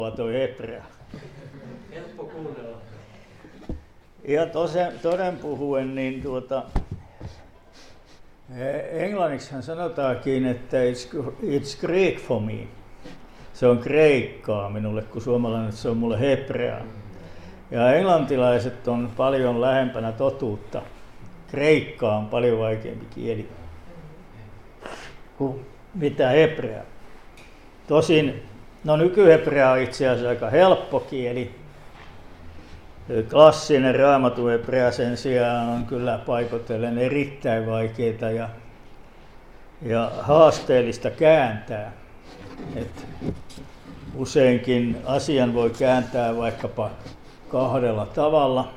toi hebrea. Helppo kuunnella. Ja toden puhuen, niin englanniksihan sanotaankin, että it's Greek for me. Se on kreikkaa minulle, kun suomalainen se on mulle hebreaa. Ja englantilaiset on paljon lähempänä totuutta. Kreikka on paljon vaikeampi kieli kuin mitä hebrea. Tosin, nykyhebrea on itse asiassa aika helppo kieli. Klassinen raamatun hebrea sen sijaan on kyllä paikoitellen erittäin vaikeaa ja haasteellista kääntää. Et useinkin asian voi kääntää vaikkapa kahdella tavalla.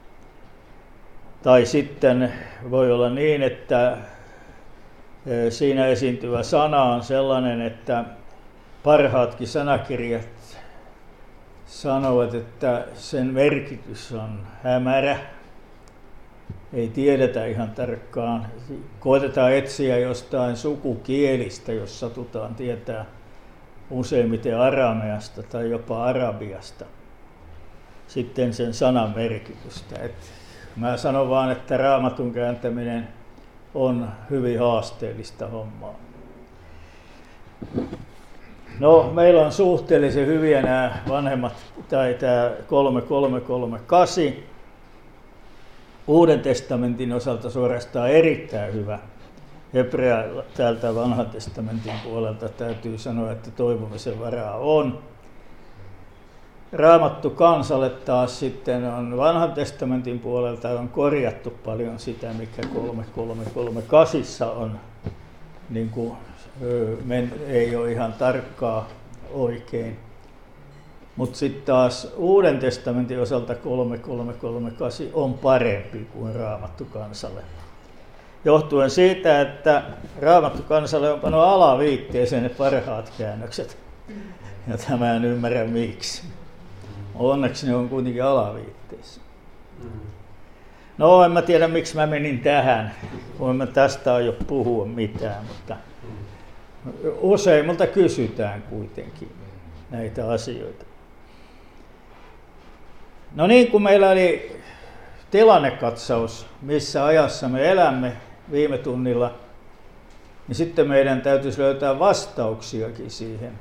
Tai sitten voi olla niin, että siinä esiintyvä sana on sellainen, että parhaatkin sanakirjat sanovat, että sen merkitys on hämärä. Ei tiedetä ihan tarkkaan. Koetetaan etsiä jostain sukukielistä, jos satutaan tietää useimmiten arameasta tai jopa arabiasta sitten sen sanan merkitystä. Mä sanon vaan, että raamatun kääntäminen on hyvin haasteellista hommaa. Meillä on suhteellisen hyviä nämä vanhemmat, tai tämä 3338. Uuden testamentin osalta suorastaan erittäin hyvä. Hebrea täältä vanhan testamentin puolelta täytyy sanoa, että toivomisen varaa on. Raamattu kansalle taas sitten on vanhan testamentin puolelta on korjattu paljon sitä, mikä 3338 on, niin kuin, ei ole ihan tarkkaa oikein. Mutta sitten taas Uuden testamentin osalta 3338 on parempi kuin Raamattu kansalle. Johtuen siitä, että Raamattu kansalle on pannut alaviitteeseen ne parhaat käännökset. Ja mä en ymmärrä miksi. Onneksi ne on kuitenkin alaviitteessä. En mä tiedä miksi mä menin tähän, kun mä tästä aio puhua mitään, mutta useimmilta kysytään kuitenkin näitä asioita. Niin kuin meillä oli tilannekatsaus, missä ajassa me elämme viime tunnilla, niin sitten meidän täytyisi löytää vastauksiakin siihen.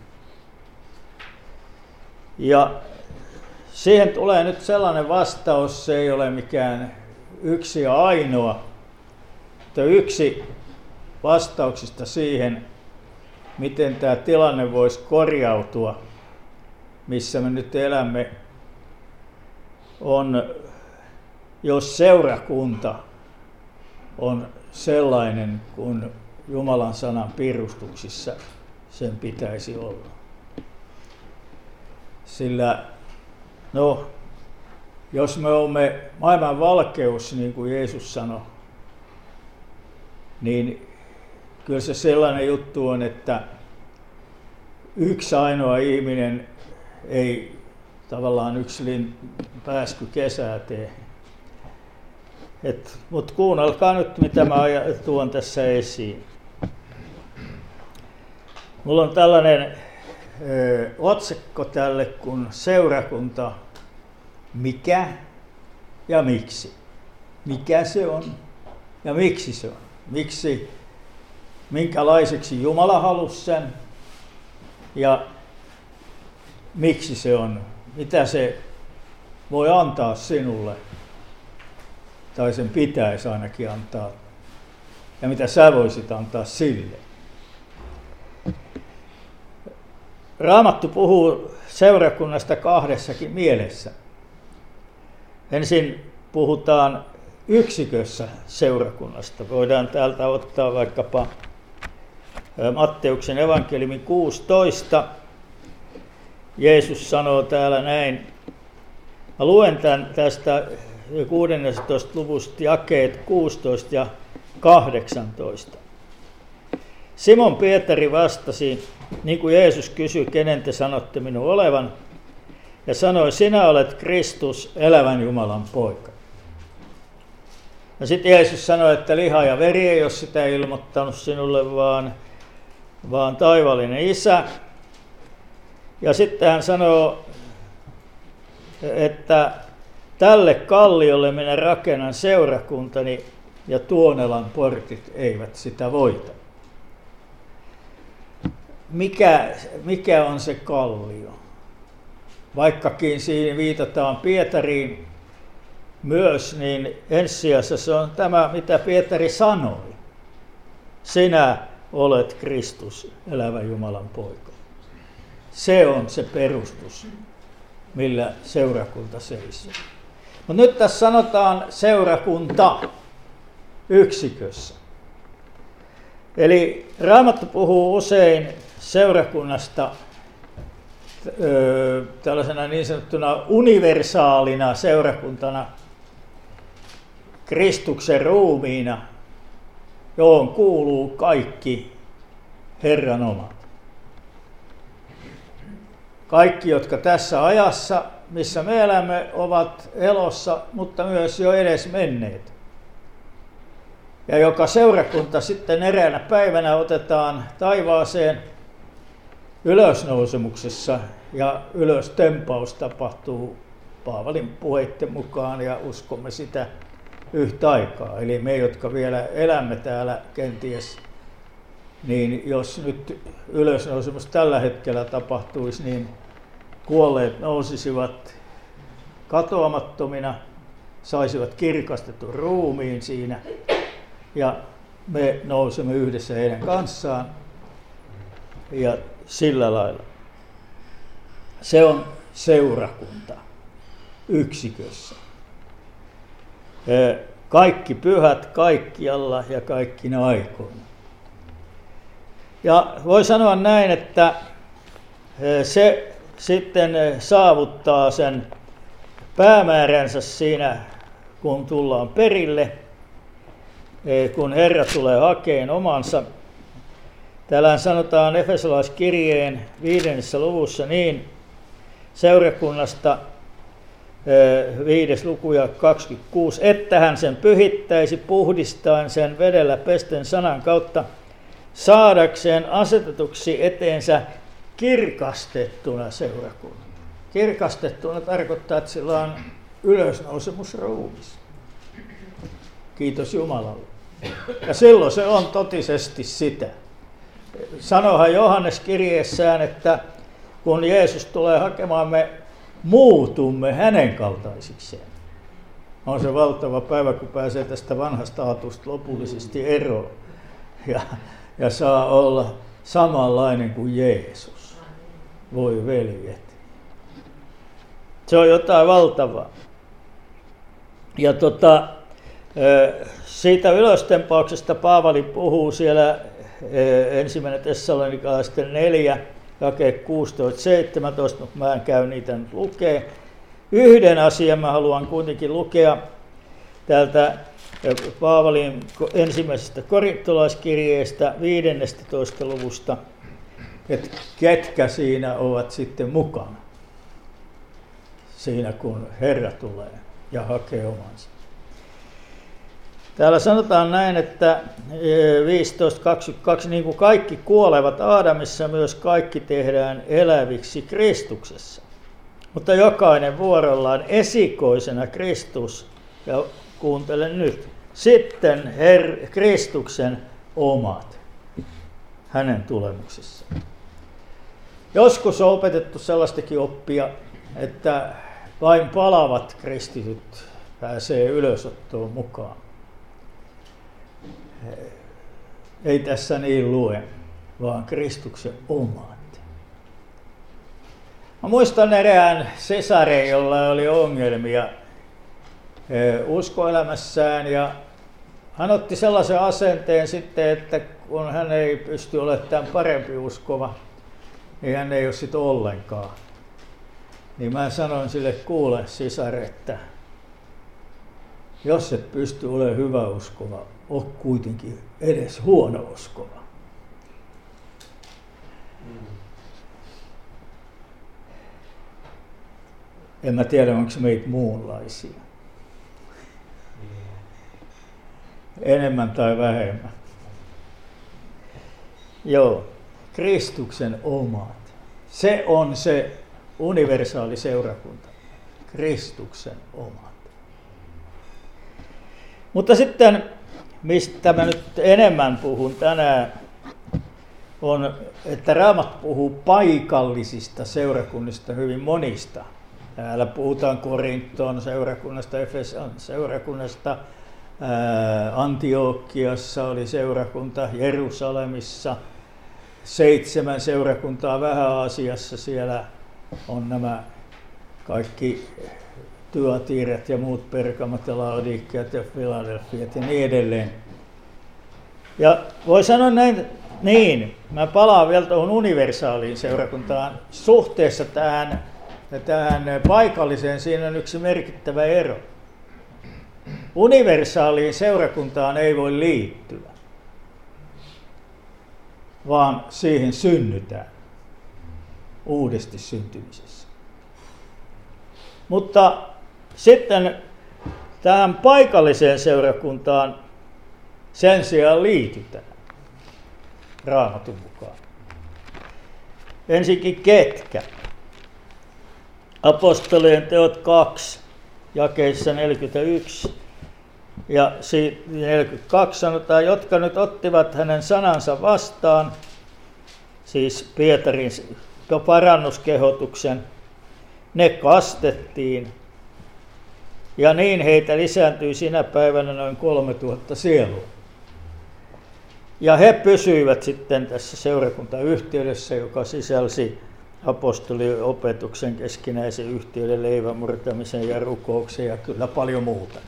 Ja siihen tulee nyt sellainen vastaus, se ei ole mikään yksi ja ainoa, mutta yksi vastauksista siihen, miten tämä tilanne voisi korjautua, missä me nyt elämme, on, jos seurakunta on sellainen kuin Jumalan sanan piirustuksissa sen pitäisi olla. Sillä jos me olemme maailman valkeus, niin kuin Jeesus sanoi, niin kyllä se sellainen juttu on, että yksi ainoa ihminen ei tavallaan yksilin pääsky kesää tee. Mutta kuunnelkaa nyt, mitä mä tuon tässä esiin. Mulla on tällainen otsikko tälle kuin seurakunta, mikä ja miksi. Mikä se on ja miksi se on. Minkälaiseksi Jumala halusi sen ja miksi se on. Mitä se voi antaa sinulle tai sen pitäisi ainakin antaa ja mitä sä voisit antaa sille. Raamattu puhuu seurakunnasta kahdessakin mielessä. Ensin puhutaan yksikössä seurakunnasta. Voidaan täältä ottaa vaikkapa Matteuksen evankeliumin 16. Jeesus sanoo täällä näin. Mä luen tästä 16. luvusta jakeet 16 ja 18. Simon Pietari vastasi, niin kuin Jeesus kysyi, kenen te sanotte minun olevan, ja sanoi, sinä olet Kristus, elävän Jumalan poika. Ja sitten Jeesus sanoi, että liha ja veri ei ole sitä ilmoittanut sinulle, vaan taivaallinen Isä. Ja sitten hän sanoo, että tälle kalliolle minä rakennan seurakuntani ja Tuonelan portit eivät sitä voita. Mikä on se kallio? Vaikkakin siinä viitataan Pietariin myös, niin ensisijassa se on tämä, mitä Pietari sanoi. Sinä olet Kristus, elävä Jumalan poika. Se on se perustus, millä seurakunta seisoo. Mutta nyt tässä sanotaan seurakunta yksikössä. Eli Raamattu puhuu usein seurakunnasta tällaisena niin sanottuna universaalina seurakuntana, Kristuksen ruumiina, johon kuuluu kaikki Herran omat. Kaikki, jotka tässä ajassa, missä me elämme, ovat elossa, mutta myös jo edes menneet. Ja joka seurakunta sitten eräänä päivänä otetaan taivaaseen ylösnousemuksessa, ja ylöstempaus tapahtuu Paavalin puheitten mukaan, ja uskomme sitä yhtä aikaa. Eli me, jotka vielä elämme täällä kenties, niin jos nyt ylösnousemus tällä hetkellä tapahtuisi, niin kuolleet nousisivat katoamattomina, saisivat kirkastetun ruumiin siinä, ja me nousemme yhdessä heidän kanssaan, ja sillä lailla. Se on seurakunta yksikössä. Kaikki pyhät kaikkialla ja kaikkina aikoina. Ja voi sanoa näin, että se sitten saavuttaa sen päämääränsä siinä, kun tullaan perille, kun Herra tulee hakeen omansa. Täällä sanotaan Efesolaiskirjeen 5. luvussa niin, seurakunnasta 5. luku ja 26, että hän sen pyhittäisi puhdistaen sen vedellä pesten sanan kautta, saadakseen asetetuksi eteensä kirkastettuna seurakunnan. Kirkastettuna tarkoittaa, että sillä on ylösnousemusruumis. Kiitos Jumalalle. Ja silloin se on totisesti sitä. Sanohan Johannes kirjeessään, että kun Jeesus tulee hakemaan, me muutumme hänen kaltaisikseen. On se valtava päivä, kun pääsee tästä vanhasta aatusta lopullisesti eroon ja saa olla samanlainen kuin Jeesus. Voi veljet. Se on jotain valtavaa. Ja siitä ylöstempauksesta Paavali puhuu siellä 1. Tessalonikalaisten 4, jakeet 16-17, mutta mä en käy niitä nyt lukea. Yhden asian mä haluan kuitenkin lukea täältä Paavalin ensimmäisestä korintolaiskirjeestä 15. luvusta, että ketkä siinä ovat sitten mukana, siinä kun Herra tulee ja hakee omansa. Täällä sanotaan näin, että 15.22, niin kuin kaikki kuolevat Aadamissa, myös kaikki tehdään eläviksi Kristuksessa. Mutta jokainen vuorollaan esikoisena Kristus, ja kuuntele nyt, sitten Kristuksen omat, hänen tulemuksessaan. Joskus on opetettu sellaistakin oppia, että vain palavat kristityt pääsee ylösottoon mukaan. Ei tässä niin lue, vaan Kristuksen omat. Mä muistan erään sesareen, jolla oli ongelmia uskoelämässään, ja hän otti sellaisen asenteen sitten, että kun hän ei pysty olemaan tämän parempi uskova, niin hän ei ole sitten ollenkaan. Niin mä sanoin sille, kuule sisare, että jos et pysty olemaan hyvä uskova, ole kuitenkin edes huono uskova. En mä tiedä, onko meitä muunlaisia. Enemmän tai vähemmän. Joo, Kristuksen omat. Se on se universaali seurakunta, Kristuksen oma. Mutta sitten, mistä mä nyt enemmän puhun tänään, on, että Raamattu puhuu paikallisista seurakunnista, hyvin monista. Täällä puhutaan Korinton seurakunnasta, Efeson seurakunnasta, Antiokiassa oli seurakunta, Jerusalemissa, 7 seurakuntaa Vähä-Aasiassa, siellä on nämä kaikki Tyatiirat ja muut Pergamot ja Laodikiat ja Filadelfiat ja niin edelleen. Ja voi sanoa näin, niin, mä palaan vielä tuohon universaaliin seurakuntaan. Suhteessa tähän paikalliseen siinä on yksi merkittävä ero. Universaaliin seurakuntaan ei voi liittyä, vaan siihen synnytään uudesti syntymisessä. Mutta sitten tähän paikalliseen seurakuntaan sen sijaan liitytään Raamatun mukaan. Ensinnäkin ketkä? Apostolien teot 2, jakeissa 41 ja 42 sanotaan, jotka nyt ottivat hänen sanansa vastaan, siis Pietarin parannuskehotuksen, ne kastettiin ja niin heitä lisääntyi sinä päivänä noin 3000 sielua. Ja he pysyivät sitten tässä seurakuntayhteydessä, joka sisälsi apostolien opetuksen, keskinäisen yhteyden, leivän murtamisen ja rukouksen ja kyllä paljon muuta.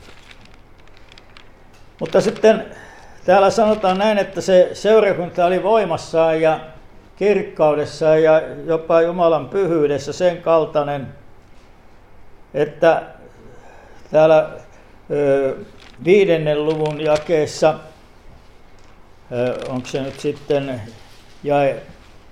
Mutta sitten täällä sanotaan näin, että se seurakunta oli voimassaan ja kirkkaudessaan ja jopa Jumalan pyhyydessä sen kaltainen, että täällä 5. luvun jakeessa, onko se nyt sitten jae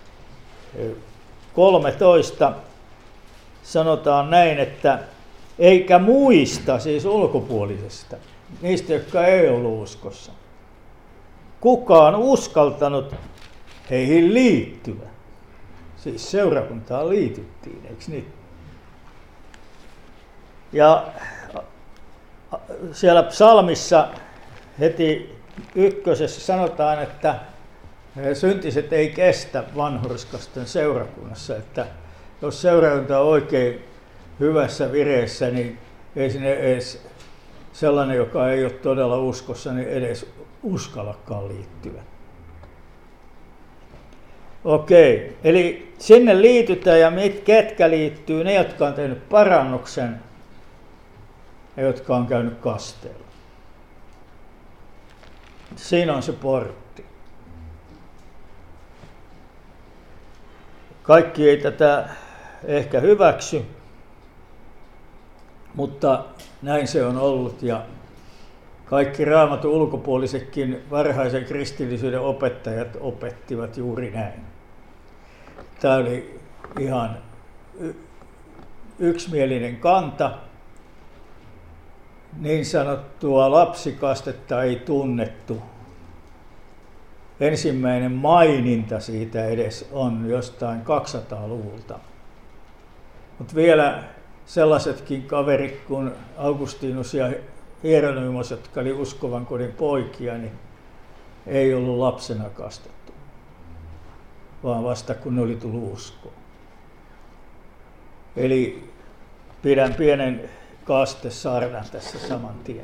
13, sanotaan näin, että eikä muista, siis ulkopuolisesta, niistä, jotka ei ollut uskossa, kukaan uskaltanut heihin liittyä. Siis seurakuntaan liityttiin, eikö niin? Ja siellä psalmissa heti 1. sanotaan, että syntiset ei kestä vanhurskasten seurakunnassa, että jos seurakunta on oikein hyvässä vireessä, niin ei sinne edes sellainen, joka ei ole todella uskossa, niin edes uskallakaan liittyä. Okei, eli sinne liitytään ja ketkä liittyy? Ne, jotka on tehnyt parannuksen ja jotka on käynyt kasteella. Siinä on se portti. Kaikki ei tätä ehkä hyväksy, mutta näin se on ollut ja kaikki Raamatun ulkopuolisetkin varhaisen kristillisyyden opettajat opettivat juuri näin. Tämä oli ihan yksimielinen kanta. Niin sanottua lapsikastetta ei tunnettu. Ensimmäinen maininta siitä edes on jostain 200-luvulta. Mutta vielä sellaisetkin kaverit kuin Augustinus ja Hieronymus, jotka oli uskovan kodin poikia, niin ei ollut lapsena kastettu, vaan vasta kun ne oli tullut uskoon. Eli pidän pienen kastesarnan tässä saman tien.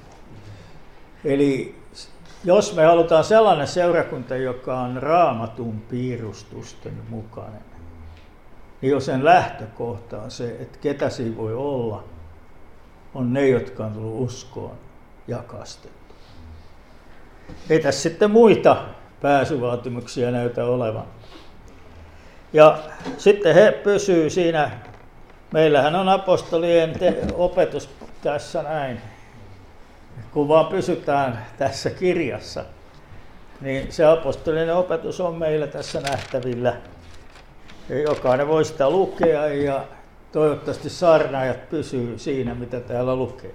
Eli jos me halutaan sellainen seurakunta, joka on Raamatun piirustusten mukainen, niin jo sen lähtökohta on se, että ketä siinä voi olla, on ne, jotka on tullut uskoon ja kastettu. Ei tässä sitten muita pääsyvaatimuksia näytä olevan. Ja sitten he pysyvät siinä. Meillähän on apostolien opetus tässä näin. Kun vaan pysytään tässä kirjassa, niin se apostolinen opetus on meillä tässä nähtävillä. Ja jokainen voi sitä lukea ja toivottavasti saarnaajat pysyy siinä, mitä täällä lukee.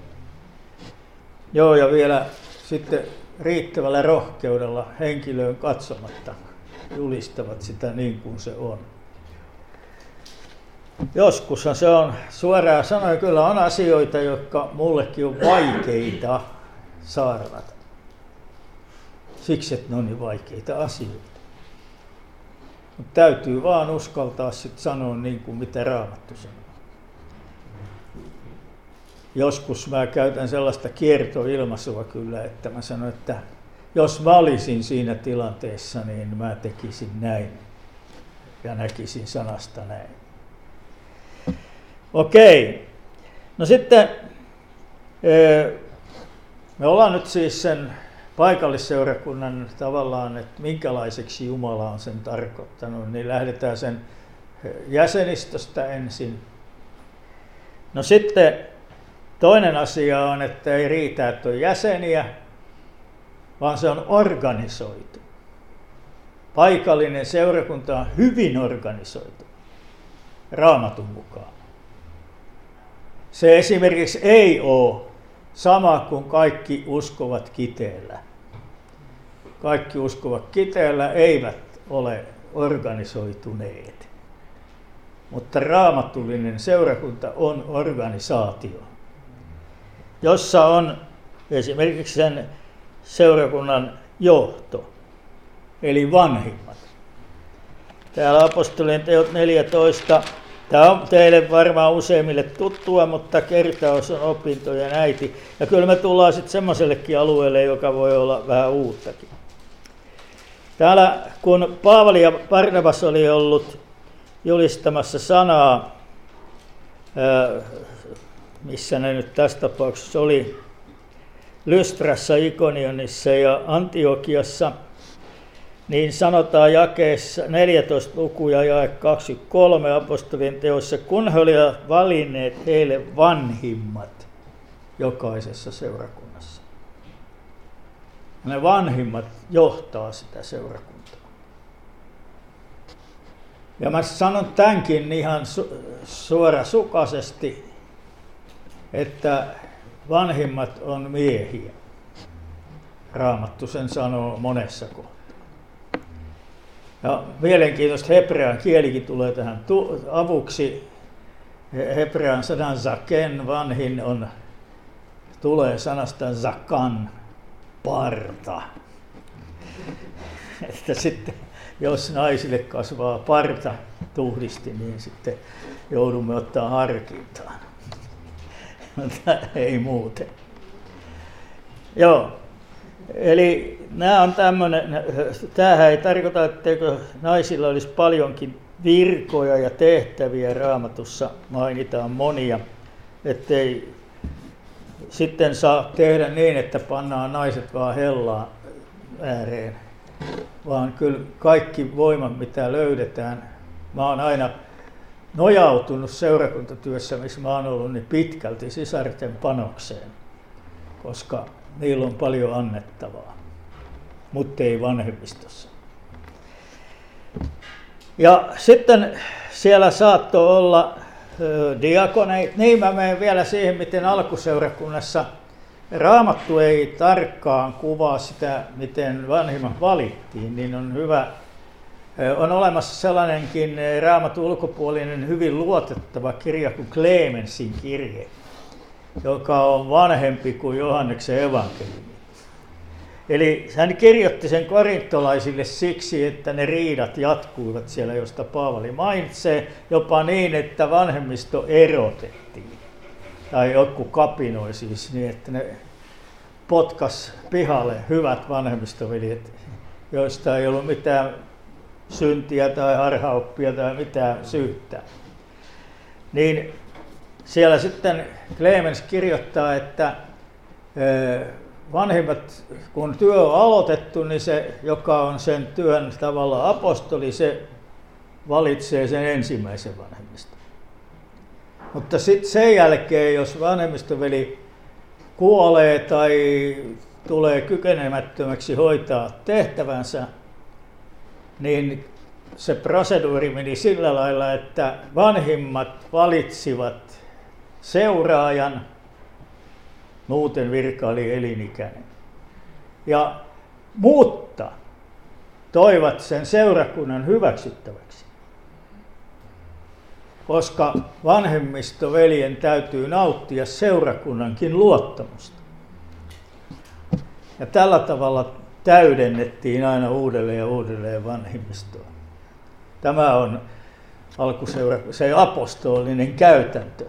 Joo, ja vielä sitten riittävällä rohkeudella henkilöön katsomatta julistavat sitä niin kuin se on. joskushan se on suoraan sanoen, kyllä on asioita, jotka mullekin on vaikeita saarnata. Siksi, että ne on niin vaikeita asioita. Mutta täytyy vaan uskaltaa sitten sanoa niin kuin mitä Raamattu sanoo. Joskus mä käytän sellaista kiertoilmaisua kyllä, että mä sanon, että jos mä olisin siinä tilanteessa, niin mä tekisin näin ja näkisin sanasta näin. Okei. No sitten me ollaan nyt siis sen paikallisseurakunnan tavallaan, että minkälaiseksi Jumala on sen tarkoittanut, niin lähdetään sen jäsenistöstä ensin. No sitten toinen asia on, että ei riitä, että on jäseniä, vaan se on organisoitu. Paikallinen seurakunta on hyvin organisoitu Raamatun mukaan. Se esimerkiksi ei ole sama kuin kaikki uskovat Kiteellä. Kaikki uskovat Kiteellä eivät ole organisoituneet. Mutta raamatullinen seurakunta on organisaatio, jossa on esimerkiksi sen seurakunnan johto, eli vanhimmat. Täällä apostolien teot 14. Tämä on teille varmaan useimmille tuttua, mutta kertaus on opintojen äiti. Ja kyllä me tullaan sitten semmoisellekin alueelle, joka voi olla vähän uuttakin. Täällä kun Paavali ja Barnabas oli ollut julistamassa sanaa, missä ne nyt tässä tapauksessa oli, Lystrassa, Ikonionissa ja Antiokiassa, niin sanotaan jakeessa 14 luku ja jae 23 apostolien teossa, kun he olivat valinneet heille vanhimmat jokaisessa seurakunnassa. Ne vanhimmat johtaa sitä seurakuntaa. Ja mä sanon tämänkin ihan suorasukaisesti, että vanhimmat on miehiä. Raamattu sen sanoo monessa kohtaa. Ja mielenkiintoista hebrean kielikin tulee tähän avuksi. Hebrean sanan zaken, vanhin, tulee sanasta zakan, parta. Että sitten jos naisille kasvaa parta tuhdisti, niin sitten joudumme ottaa harkintaan. Mutta ei muuten. Joo. Eli nämä on tämähän ei tarkoita, etteikö naisilla olisi paljonkin virkoja ja tehtäviä. Raamatussa mainitaan monia, ettei sitten saa tehdä niin, että pannaan naiset vaan hellaan ääreen, vaan kyllä kaikki voimat, mitä löydetään. Mä oon aina nojautunut seurakuntatyössä, missä mä oon ollut, niin pitkälti sisarten panokseen, koska niillä on paljon annettavaa, mutta ei vanhemmistossa. Ja sitten siellä saattoi olla diakoneita. Niin mä menen vielä siihen, miten alkuseurakunnassa Raamattu ei tarkkaan kuvaa sitä, miten vanhimmat valittiin, niin on hyvä. On olemassa sellainenkin Raamatun ulkopuolinen hyvin luotettava kirja kuin Klemensin kirje, joka on vanhempi kuin Johanneksen evankeliumi. Eli hän kirjoitti sen korintolaisille siksi, että ne riidat jatkuivat siellä, josta Paavali mainitsee, jopa niin, että vanhemmisto erotettiin. Tai joku kapinoi siis niin, että ne potkas pihalle hyvät vanhemmistoveljet, joista ei ollut mitään syntiä tai harhaoppia tai mitään syyttä. Niin siellä sitten Clemens kirjoittaa, että vanhimmat, kun työ on aloitettu, niin se, joka on sen työn tavalla apostoli, se valitsee sen ensimmäisen vanhemmiston. Mutta sitten sen jälkeen, jos vanhemmistoveli kuolee tai tulee kykenemättömäksi hoitaa tehtävänsä, niin se proseduuri meni sillä lailla, että vanhimmat valitsivat seuraajan, muuten virka oli elinikäinen. Mutta toivat sen seurakunnan hyväksyttäväksi. koska vanhemmistoveljen täytyy nauttia seurakunnankin luottamusta. Ja tällä tavalla täydennettiin aina uudelleen ja uudelleen vanhemmistoa. Tämä on se apostolinen käytäntö.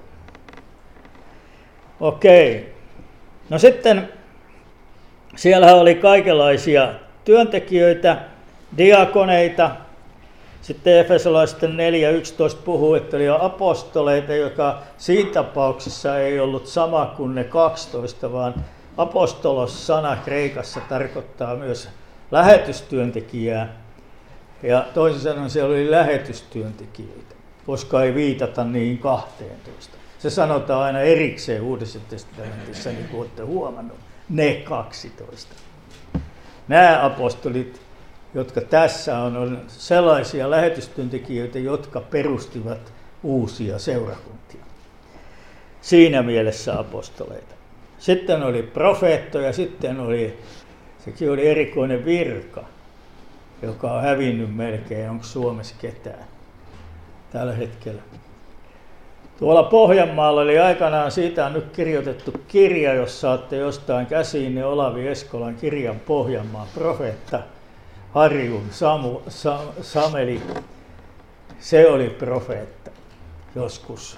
Okei. No sitten siellä oli kaikenlaisia työntekijöitä, diakoneita. Sitten Efesolaisten 4.11 puhuu, että oli apostoleita, joka siinä tapauksessa ei ollut sama kuin ne 12, vaan apostolos-sana kreikassa tarkoittaa myös lähetystyöntekijää. Ja toisin sanoen siellä oli lähetystyöntekijöitä, koska ei viitata niihin 12. Se sanotaan aina erikseen Uudessa testamentissa, niin kuin olette huomannut, ne 12. Nämä apostolit, jotka tässä on sellaisia lähetystyöntekijöitä, jotka perustivat uusia seurakuntia. Siinä mielessä apostoleita. Sitten oli profeettoja, sitten sekin oli erikoinen virka, joka on hävinnyt melkein, onko Suomessa ketään tällä hetkellä. Tuolla Pohjanmaalla oli aikanaan, siitä on nyt kirjoitettu kirja, jos saatte jostain käsiin, niin Olavi Eskolan kirjan Pohjanmaan profeetta Harjun Sameli. Se oli profeetta joskus,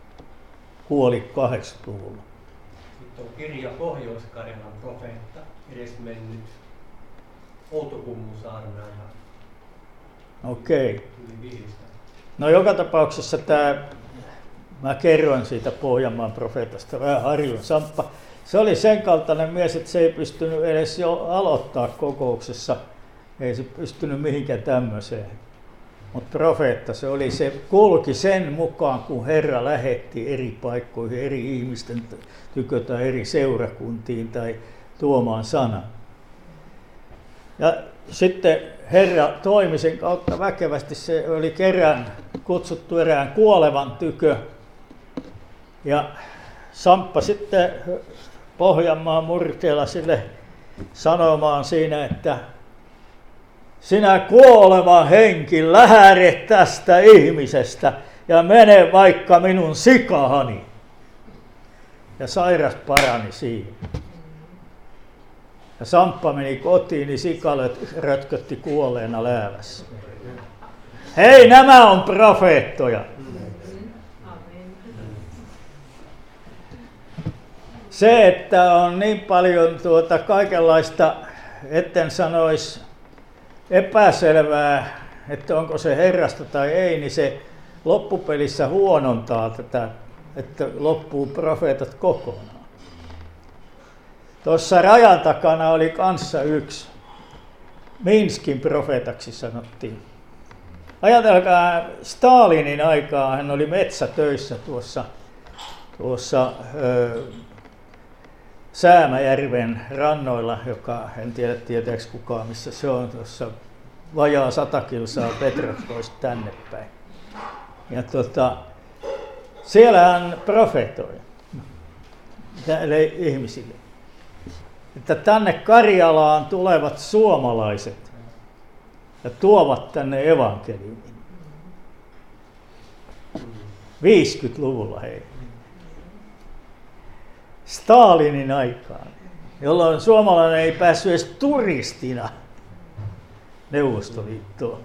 kuoli 80-luvulla. Sitten on kirja Pohjois-Karjalan profeetta, edesmennyt Outokummun saarnaaja. Okei. No joka tapauksessa mä kerroin siitä Pohjanmaan profeetasta vähän Harjun Samppa. Se oli sen kaltainen mies, että se ei pystynyt edes jo aloittaa kokouksessa. Ei se pystynyt mihinkään tämmöiseen. Mutta profeetta se kulki sen mukaan, kun Herra lähetti eri paikkoihin, eri ihmisten tykö tai eri seurakuntiin tai tuomaan sanan. Ja sitten Herra toimi sen kautta väkevästi. Se oli kerran kutsuttu erään kuolevan tykö. Ja Samppa sitten Pohjanmaan murteella sille sanomaan siinä, että sinä kuoleva henki, lähde tästä ihmisestä ja mene vaikka minun sikahani. Ja sairas parani siinä. Ja Samppa meni kotiin, niin sika rötkötti kuolleena läävässä. Hei, nämä on profeettoja. Se, että on niin paljon kaikenlaista, etten sanoisi epäselvää, että onko se Herrasta tai ei, niin se loppupelissä huonontaa tätä, että loppuu profeetat kokonaan. Tuossa rajan takana oli kanssa yksi. Minskin profeetaksi sanottiin. Ajatelkaa, Stalinin aikaa hän oli metsätöissä tuossa Säämäjärven rannoilla, joka en tiedä tietääkö kukaan, missä se on, tuossa vajaa 100 kilsaa Petrovskoista tänne päin. Ja siellä hän profetoi näille ihmisille, että tänne Karjalaan tulevat suomalaiset ja tuovat tänne evankeliumin. 50-luvulla hei. Stalinin aikaan, jolloin suomalainen ei päässyt edes turistina Neuvostoliittoon.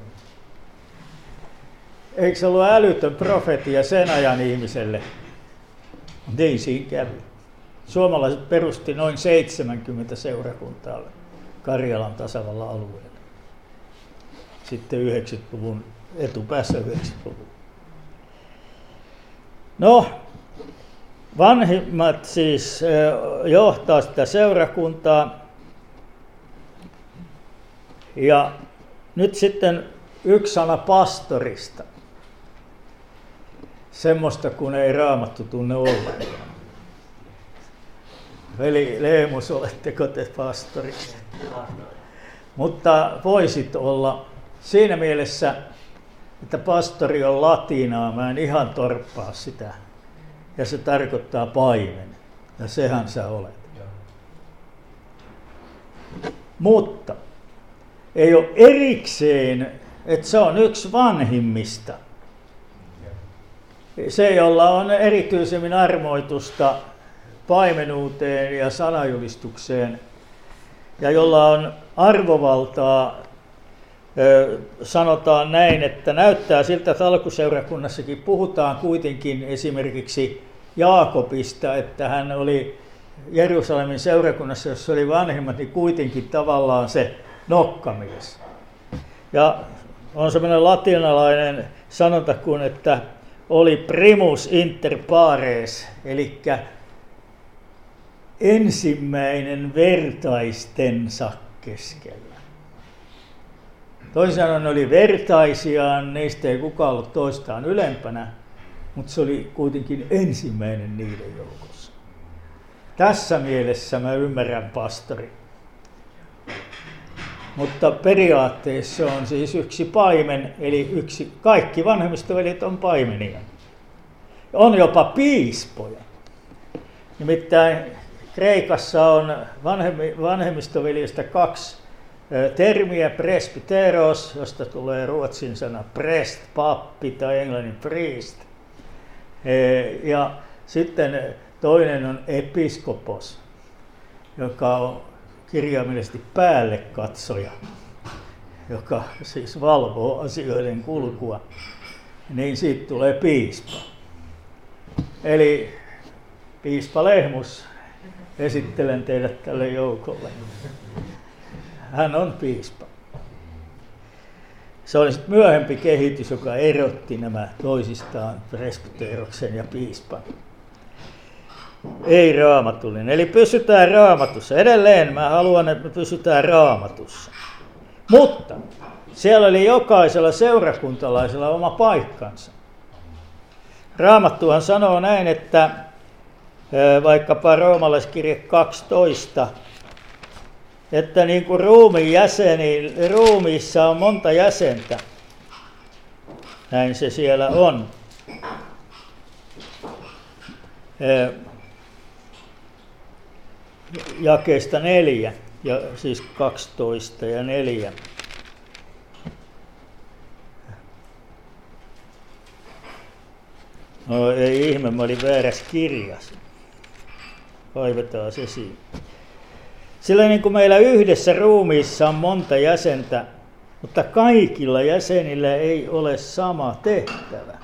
Eikö se ollut älytön profetia sen ajan ihmiselle? Niin siinä kävi. Suomalaiset perusti noin 70 seurakuntaa Karjalan tasavallan alueella. Sitten 90-luvun etupäässä 90-luvun. No, vanhimmat siis johtaa sitä seurakuntaa. Ja nyt sitten yksi sana pastorista. Semmoista, kun ei Raamattu tunne ollenkaan. Veli Leemus, oletteko te pastori? Mutta voisit olla siinä mielessä, että pastori on latinaa. Mä en ihan torppaa sitä. Ja se tarkoittaa paimen. Ja sehän sä olet. Mutta ei ole erikseen, että se on yksi vanhimmista. Se, jolla on erityisemmin armoitusta paimenuuteen ja sanajulistukseen, ja jolla on arvovaltaa, sanotaan näin, että näyttää siltä, että alkuseurakunnassakin puhutaan kuitenkin esimerkiksi Jaakobista, että hän oli Jerusalemin seurakunnassa, jossa oli vanhemmat, niin kuitenkin tavallaan se nokkamies. Ja on semmoinen latinalainen sanonta kuin, että oli primus inter pares, eli ensimmäinen vertaistensa keskellä. Toisin sanoen oli vertaisiaan, niistä ei kukaan ollut toistaan ylempänä, mutta se oli kuitenkin ensimmäinen niiden joukossa. Tässä mielessä mä ymmärrän pastori. Mutta periaatteessa on siis yksi paimen, eli kaikki vanhemmistoveljet on paimenia. On jopa piispoja. Nimittäin Kreikassa on vanhemmistoveljestä 2 termiä, presbyteros, josta tulee ruotsin sana prest, pappi tai englannin priest. Ja sitten toinen on episkopos, joka on kirjaimellisesti päälle katsoja, joka siis valvoo asioiden kulkua, niin siitä tulee piispa. Eli piispa Lehmus, esittelen teidät tälle joukolle. Hän on piispa. Se oli sitten myöhempi kehitys, joka erotti nämä toisistaan, presbyteroksen ja piispan. Ei raamatullinen. Eli pysytään Raamatussa. Edelleen mä haluan, että me pysytään Raamatussa. Mutta siellä oli jokaisella seurakuntalaisella oma paikkansa. Raamattuhan sanoo näin, että vaikkapa Roomalaiskirje 12, että niin kuin ruumiissa on monta jäsentä. Näin se siellä on. Jakeesta 4, ja siis 12 ja 4. No ei ihme, mä olin väärässä kirjassa. Kaivetaan se siinä. Sillä niin kuin meillä yhdessä ruumiissa on monta jäsentä, mutta kaikilla jäsenillä ei ole sama tehtävä.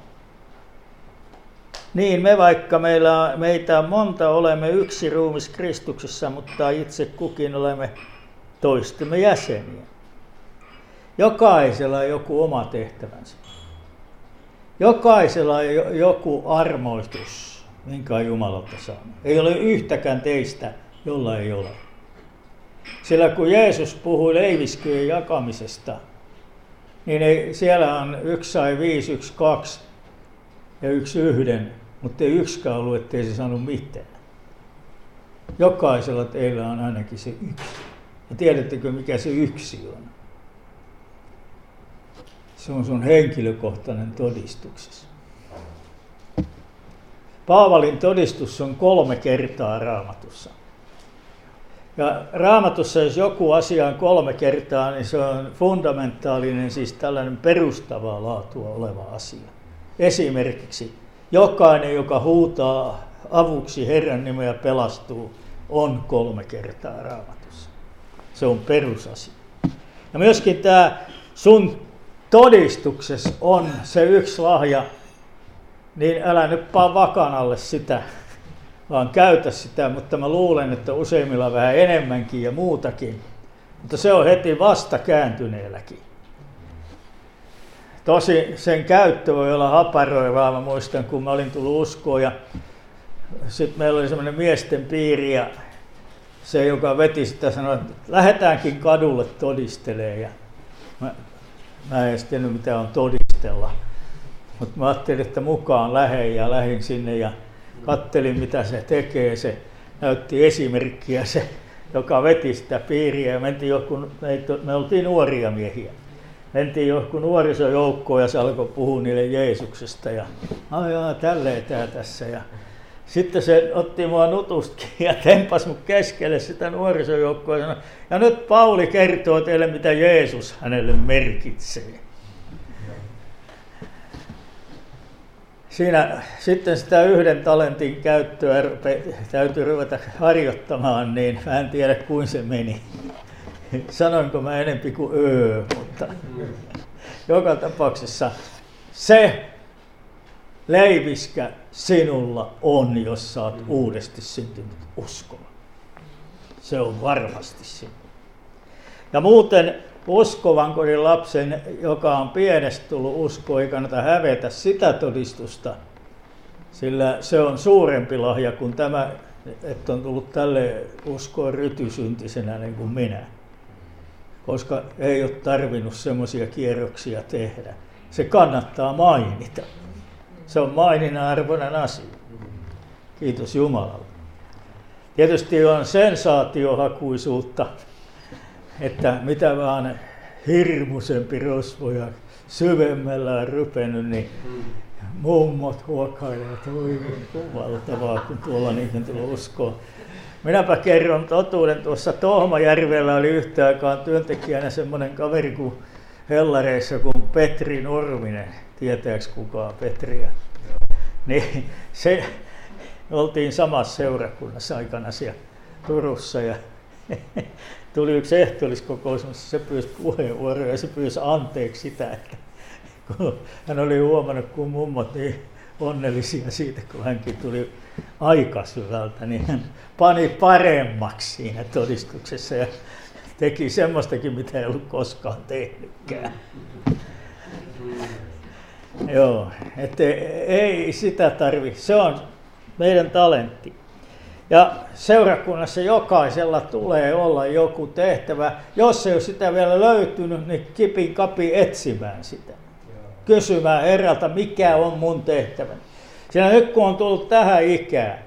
Niin me vaikka meitä on monta, olemme yksi ruumis Kristuksessa, mutta itse kukin olemme toistemme jäseniä. Jokaisella on joku oma tehtävänsä. Jokaisella on joku armoitus, minkä on Jumalalta saanut. Ei ole yhtäkään teistä, jolla ei ole. Sillä kun Jeesus puhui leiviskyjen jakamisesta, niin siellä on 1 sai 5, 1 2 ja 1 1, mutta ei yksikään ollut, ettei se saanut mitään. Jokaisella teillä on ainakin se yksi. Ja tiedättekö, mikä se yksi on? Se on sun henkilökohtainen todistuksesi. Paavalin todistus on 3 kertaa Raamatussa. Ja Raamatussa, jos joku asia on 3 kertaa, niin se on fundamentaalinen, siis tällainen perustavaa laatua oleva asia. Esimerkiksi jokainen, joka huutaa avuksi Herran nimeä pelastuu, on 3 kertaa Raamatussa. Se on perusasia. Ja myöskin tämä sun todistuksessa on se yksi lahja, niin älä nyt paa vakan alle sitä, vaan käytä sitä, mutta mä luulen, että useimmilla vähän enemmänkin ja muutakin. Mutta se on heti vasta kääntyneelläkin. Tosi sen käyttö voi olla haparoivaa. Mä muistan, kun mä olin tullut uskoon ja sitten meillä oli semmoinen miesten piiri ja se, joka veti sitä, sanoi, että lähdetäänkin kadulle todistelemaan. Ja mä en edes tiennyt, mitä on todistella. Mutta mä ajattelin, että mukaan lähdin sinne ja kattelin, mitä se tekee. Se näytti esimerkkiä, se, joka veti sitä piiriä. Ja me oltiin nuoria miehiä. Mentiin johonkin nuorisojoukkoon ja se alkoi puhua niille Jeesuksesta. Ja tälleen tää tässä. Ja sitten se otti mua nutustakin ja tempasi mut keskelle sitä nuorisojoukkoa ja sanoi, ja nyt Pauli kertoo teille, mitä Jeesus hänelle merkitsee. siinä sitten sitä yhden talentin käyttöä täytyy ruveta harjoittamaan, niin mä en tiedä kuin se meni. Sanoinko mä enempi kuin mutta joka tapauksessa se leiviskä sinulla on, jos sä oot uudesti syntynyt uskolla. Se on varmasti sinulla. Ja muuten uskovan kodin lapsen, joka on pienestä tullut uskoon, ei kannata hävetä sitä todistusta, sillä se on suurempi lahja kuin tämä, että on tullut tälle uskoon rytysyntisenä niin kuin minä. Koska ei ole tarvinnut semmoisia kierroksia tehdä. Se kannattaa mainita. Se on maininnan arvoinen asia. Kiitos Jumalalle. Tietysti on sensaatiohakuisuutta, että mitä vaan hirmuisempi rosvo ja syvemmällä on rypennyt, niin mummot huokailevat, että oi valtavaa, kun tuolla niihin tullut uskoon. Minäpä kerron totuuden. Tuossa Tohmajärvellä oli yhtä aikaan työntekijänä semmoinen kaveri kuin Hellareissa kuin Petri Nurminen. Tietääks kukaan Petriä? Niin se oltiin samassa seurakunnassa aikana siellä Turussa ja tuli yksi ehtoolliskokous, missä se pyysi puheenvuoroja ja se pyysi anteeksi sitä, että kun hän oli huomannut, kun mummot niin onnellisia siitä, kun hänkin tuli aikasyvältä, niin hän pani paremmaksi siinä todistuksessa ja teki semmoistakin, mitä ei ollut koskaan tehnytkään. Joo, että ei sitä tarvitse. Se on meidän talentti. Ja seurakunnassa jokaisella tulee olla joku tehtävä. Jos ei ole sitä vielä löytynyt, niin kipin kapi etsimään sitä. Kysymään Herralta, mikä on mun tehtävä. Siinä nyt kun on tullut tähän ikään,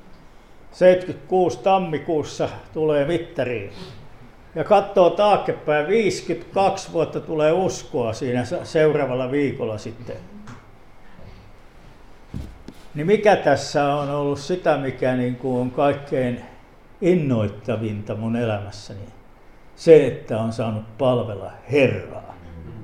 76 tammikuussa tulee mittariin. Ja katsoo taaksepäin, 52 vuotta tulee uskoa siinä seuraavalla viikolla sitten. Niin mikä tässä on ollut sitä, mikä niin kuin on kaikkein innoittavinta mun elämässäni? Se, että on saanut palvella Herraa.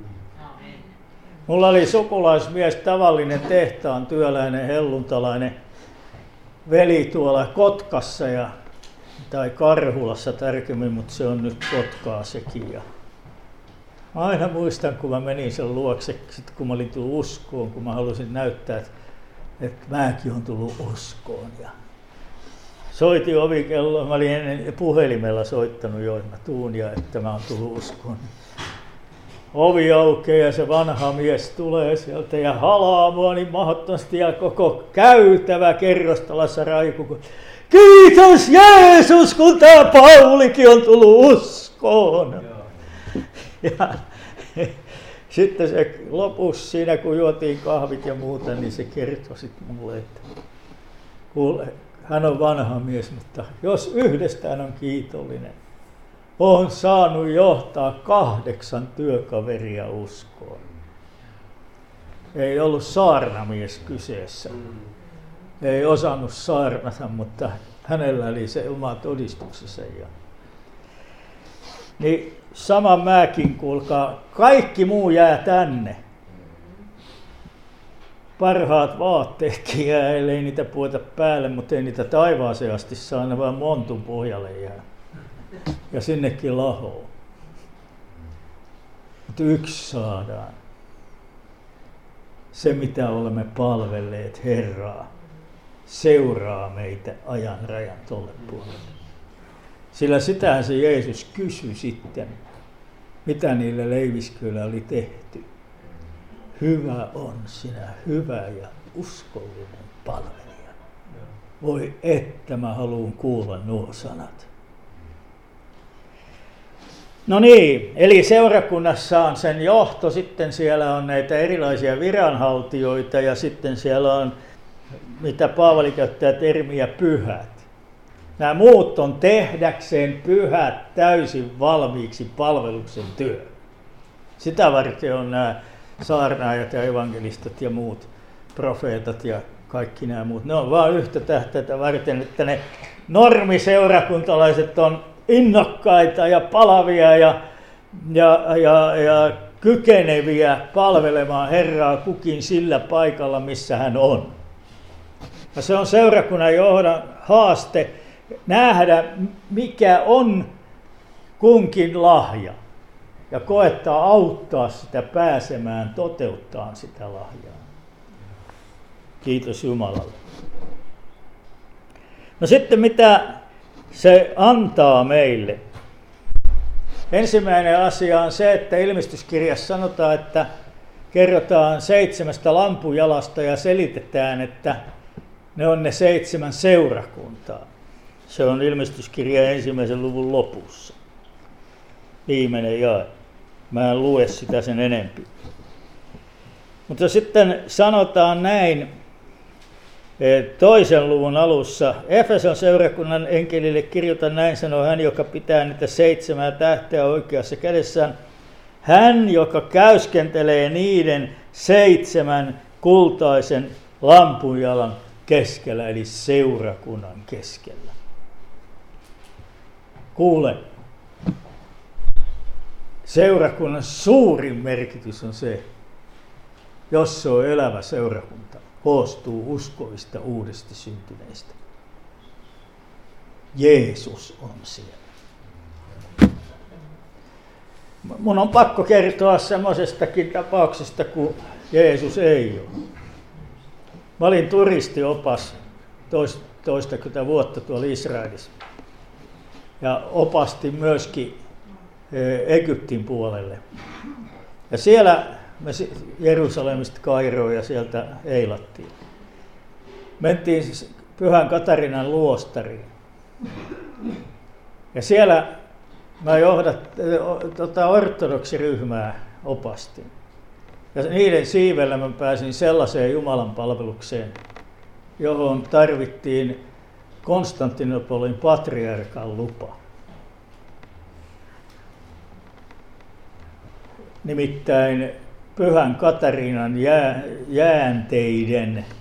Mulla oli sukulaismies, tavallinen tehtaan työläinen, helluntalainen veli tuolla Kotkassa tai Karhulassa tarkemmin, mutta se on nyt Kotkaa sekin. Ja aina muistan, kun mä menin sen luokse, kun mä olin tullut uskoon, kun mä halusin näyttää, että mäkin on tullut uskoon. Ja soitin ovikelloa, mä olin ennen puhelimella soittanut jo, että mä tuun ja että mä oon tullut uskoon. Ovi aukeaa ja se vanha mies tulee sieltä ja halaa mua niin mahdottomasti ja koko käytävä kerrostalassa raikuu. Kiitos Jeesus, kun tää Paulikin on tullut uskoon. Ja sitten se lopussa siinä, kun juotiin kahvit ja muuta, niin se kertoi sitten mulle, että kuule, hän on vanha mies, mutta jos yhdestään on kiitollinen, on saanut johtaa 8 työkaveria uskoon. Ei ollut saarnamies kyseessä. Ei osannut saarnata, mutta hänellä oli se oma todistuksensa. Niin sama mäkin, kuulkaa, kaikki muu jää tänne. Parhaat vaatteetkin jää, ellei niitä pueta päälle, mutta ei niitä taivaaseen asti saa, ne vaan montun pohjalle jää. Ja sinnekin lahoo. Mutta yksi saadaan. Se, mitä olemme palvelleet Herraa, seuraa meitä ajan rajan tolle puolelle. Sillä sitähän se Jeesus kysyi sitten, mitä niille leiviskyillä oli tehty. Hyvä on sinä, hyvä ja uskollinen palvelija. Voi että mä haluan kuulla nuo sanat. No niin, eli seurakunnassa on sen johto, sitten siellä on näitä erilaisia viranhaltijoita ja sitten siellä on, mitä Paavali käyttää termiä, pyhät. Nämä muut on tehdäkseen pyhät täysin valmiiksi palveluksen työ. Sitä varten on nämä saarnaajat ja evankelistat ja muut profeetat ja kaikki nämä muut. Ne on vain yhtä tähtäitä varten, että ne normiseurakuntalaiset on innokkaita ja palavia ja kykeneviä palvelemaan Herraa kukin sillä paikalla, missä hän on. Ja se on seurakunnan johdon haaste nähdä, mikä on kunkin lahja ja koettaa auttaa sitä pääsemään toteuttaa sitä lahjaa. Kiitos Jumalalle. No sitten mitä se antaa meille? Ensimmäinen asia on se, että ilmestyskirjassa sanotaan, että kerrotaan 7 lampujalasta ja selitetään, että ne on ne 7 seurakuntaa. Se on ilmestyskirja 1. luvun lopussa. Viimeinen jae. Mä en lue sitä sen enempi. Mutta sitten sanotaan näin 2. luvun alussa. Efeson seurakunnan enkelille kirjoita näin, sanoo hän, joka pitää niitä 7 tähteä oikeassa kädessään. Hän, joka käyskentelee niiden 7 kultaisen lampunjalan keskellä, eli seurakunnan keskellä. Kuule, seurakunnan suurin merkitys on se, jos se on elävä seurakunta, koostuu uskovista uudesti syntyneistä. Jeesus on siellä. Mun on pakko kertoa semmoisestakin tapauksesta, kun Jeesus ei ole. Mä olin turistiopas toistakymmentä vuotta tuolla Israelissa ja opastin myöskin Egyptin puolelle. Ja siellä me Jerusalemista Kairoon ja sieltä eilattiin. Mentiin siis Pyhän Katarinan luostariin. Ja siellä mä ortodoksiryhmää opastin. Ja niiden siivellä mä pääsin sellaiseen Jumalan palvelukseen, johon tarvittiin Konstantinopolin patriarkan lupa. Nimittäin Pyhän Katarinan jäänteiden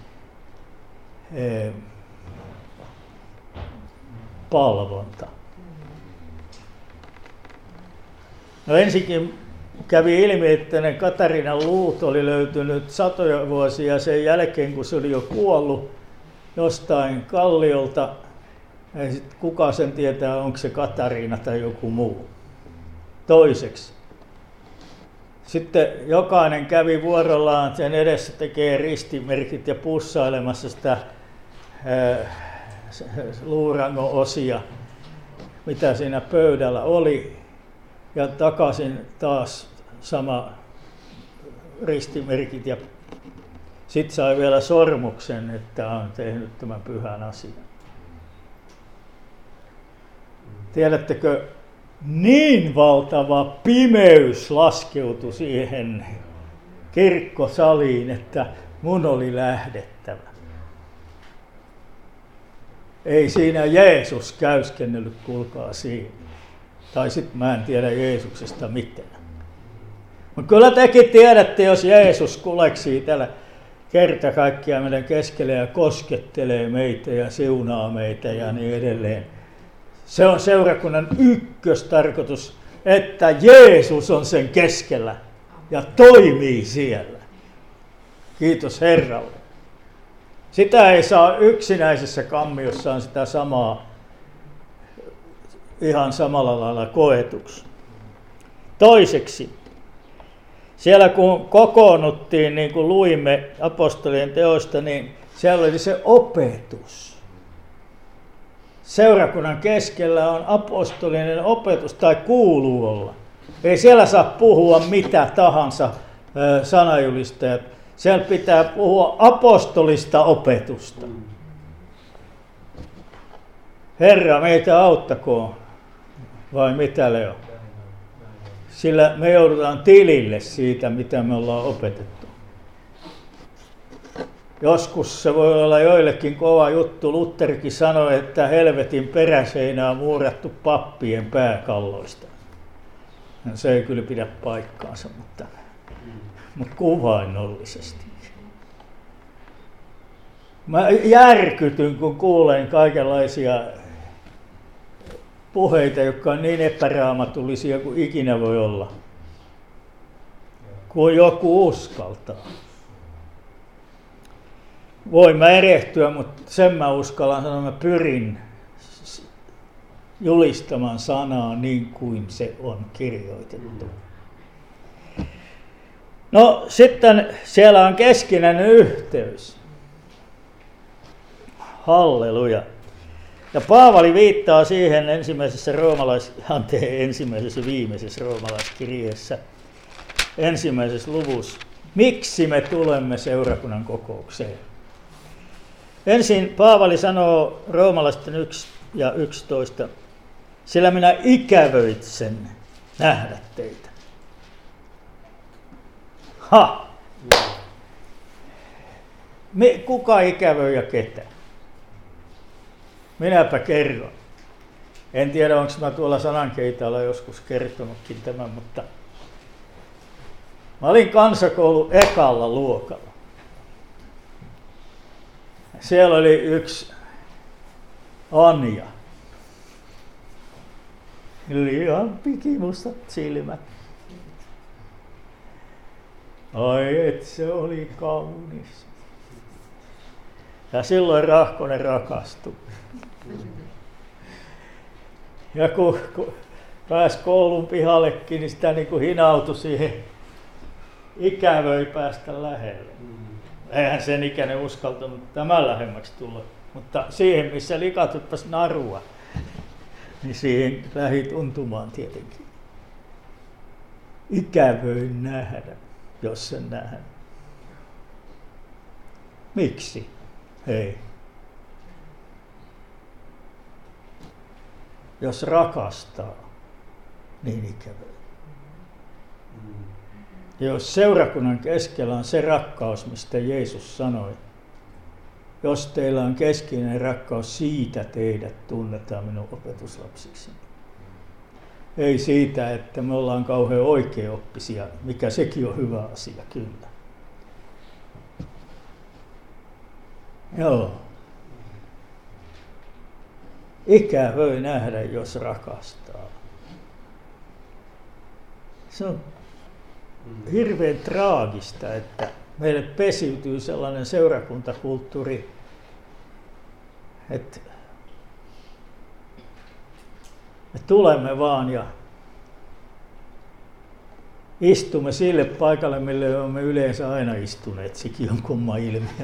palvonta. No ensinnäkin kävi ilmi, että ne Katarinan luut oli löytynyt satoja vuosia sen jälkeen, kun se oli jo kuollut jostain kalliolta. Ja sit kuka sen tietää, onko se Katariina tai joku muu. Toiseksi. Sitten jokainen kävi vuorollaan sen edessä tekee ristimerkit ja pussailemassa sitä luurango-osia, mitä siinä pöydällä oli. Ja takaisin taas sama ristimerkit ja sitten sai vielä sormuksen, että on tehnyt tämän pyhän asian. Tiedättekö, niin valtava pimeys laskeutui siihen kirkkosaliin, että mun oli lähdettävä. Ei siinä Jeesus käyskennellyt, kuulkaa siinä. Tai sitten mä en tiedä Jeesuksesta mitään. Mutta kyllä tekin tiedätte, jos Jeesus kuleksii täällä kerta kaikkiaan meidän keskelle ja koskettelee meitä ja siunaa meitä ja niin edelleen. Se on seurakunnan ykköstarkoitus, että Jeesus on sen keskellä ja toimii siellä. Kiitos Herralle. Sitä ei saa yksinäisessä kammiossaan sitä samaa ihan samalla lailla koetuksi. Toiseksi, siellä kun kokoonnuttiin, niin kuin luimme apostolien teoista, niin siellä oli se opetus. Seurakunnan keskellä on apostolinen opetus, tai kuuluu olla. Ei siellä saa puhua mitä tahansa sanajulistajat. Siellä pitää puhua apostolista opetusta. Herra, meitä auttakoon. Vai mitä, Leo? Sillä me joudutaan tilille siitä, mitä me ollaan opetettu. Joskus se voi olla joillekin kova juttu. Lutherkin sanoi, että helvetin peräseinä on muurattu pappien pääkalloista. Se ei kyllä pidä paikkaansa, mutta kuvainnollisesti. Mä järkytyn, kun kuulen kaikenlaisia puheita, jotka on niin epäraamatullisia kuin ikinä voi olla. kun joku uskaltaa. Voin mä erehtyä, mutta sen mä uskallan sanoa, mä pyrin julistamaan sanaa niin kuin se on kirjoitettu. No sitten siellä on keskinäinen yhteys. Halleluja. Ja Paavali viittaa siihen ensimmäisessä viimeisessä roomalaiskirjeessä, ensimmäisessä luvussa. Miksi me tulemme seurakunnan kokoukseen? Ensin Paavali sanoo roomalaisten 1 ja 11, sillä minä ikävöitsen nähdä teitä. Kuka ikävöi ja ketä? Minäpä kerron. En tiedä, onko mä tuolla sanankeitaalla joskus kertonutkin tämän, mutta mä olin kansakoulun ekalla luokalla. Siellä oli yksi Anja. Ihan pikimustat silmät. Ai et se oli kaunis. Ja silloin Rahkonen rakastui. Ja kun pääsi koulun pihallekin, niin sitä niin kuin hinautui siihen, ikävöi päästä lähelle. Eihän sen ikäinen uskaltanut tämän lähemmäksi tulla, mutta siihen missä likat hyppäsi narua, niin siihen lähi tuntumaan tietenkin. Ikävöi nähdä, jos sen nähdään. Miksi? Hei. Jos rakastaa, niin ikävöi. Ja jos seurakunnan keskellä on se rakkaus, mistä Jeesus sanoi, jos teillä on keskinäinen rakkaus, siitä teidät tunnetaan minun opetuslapsiksi. Ei siitä, että me ollaan kauhean oikeaoppisia, mikä sekin on hyvä asia, kyllä. Joo. Ikävöi nähdä, jos rakastaa. Se on hirveän traagista, että meille pesiytyy sellainen seurakuntakulttuuri, että me tulemme vaan ja istumme sille paikalle, mille olemme yleensä aina istuneet. Sekin on kumma ilmiö.